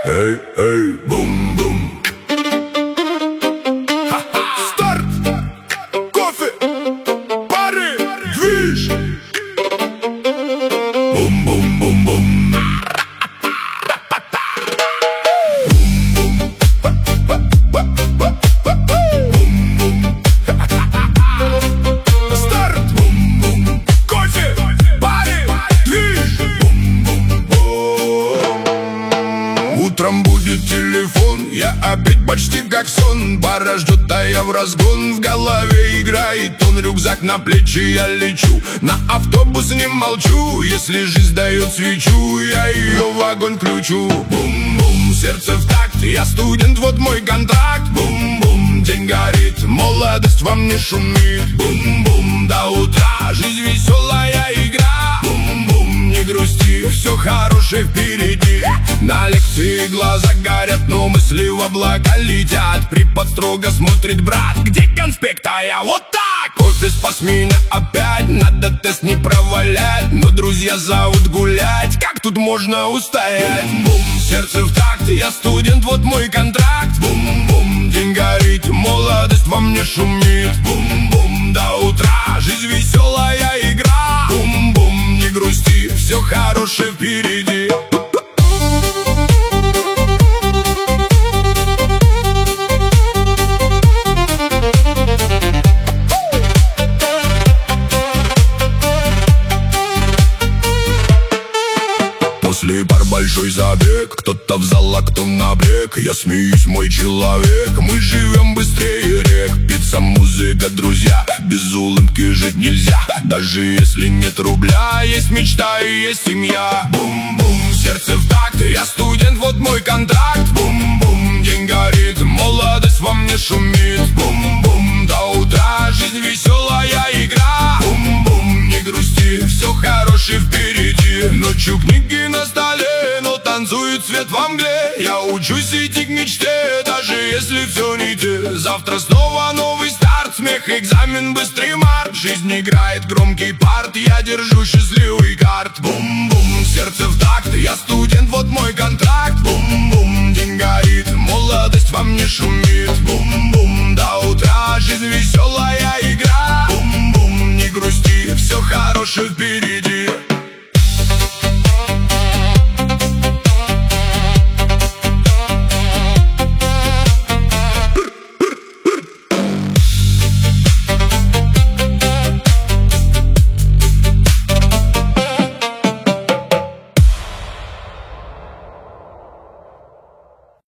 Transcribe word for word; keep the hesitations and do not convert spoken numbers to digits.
Эй, эй, бум-бум. Старт! Кофе! Пары! Движ! Бум-бум-бум-бум. Старт! Бум-бум. Кофе! Пары! Движ! Утром будет телефон, я опять почти как сон. Пара ждет, а я в разгон. В голове играет он, рюкзак на плечи, я лечу. На автобус не молчу, если жизнь дает свечу, я ее в огонь включу. Бум-бум, сердце в такт, я студент, вот мой контракт. Бум-бум, день горит, молодость во мне шумит. Бум-бум, до утра, жизнь веселая игра. Бум-бум, не грусти, все хорошее впереди. На лекции глаза горят, но мысли в облака летят. Препод строго смотрит: брат, где конспект? А я вот так. Кофе спас меня опять, надо тест не провалять. Но друзья зовут гулять, как тут можно устоять? Бум-бум, сердце в такт, я студент, вот мой контракт. Бум-бум, день горит, молодость во мне шумит. Бум-бум, до утра, жизнь веселая игра. Бум-бум, не грусти, все хорошее впереди. После пар большой забег, кто-то в зал, а кто на брег. Я смеюсь, мой человек, мы живем быстрее рек. Пицца, музыка, друзья, без улыбки жить нельзя. Даже если нет рубля, есть мечта и есть семья. Бум-бум, сердце в такт, я студент, вот мой контракт. Бум-бум, день горит, молодость во мне шумит. Бум-бум, до утра, жизнь веселая игра. Бум-бум, не грусти, все хорошее впереди. Ночью книги на столе, но танцует свет во мгле. Я учусь идти к мечте, даже если все не те. Завтра снова новый старт, смех, экзамен, быстрый март. Жизнь играет громкий парт, я держу счастливый карт. Бум-бум, сердце в такт, я студент, вот мой контракт. Бум-бум, день горит, молодость во мне шумит. Бум-бум, до утра, жизнь веселая игра. Бум-бум, не грусти, все хорошее впереди.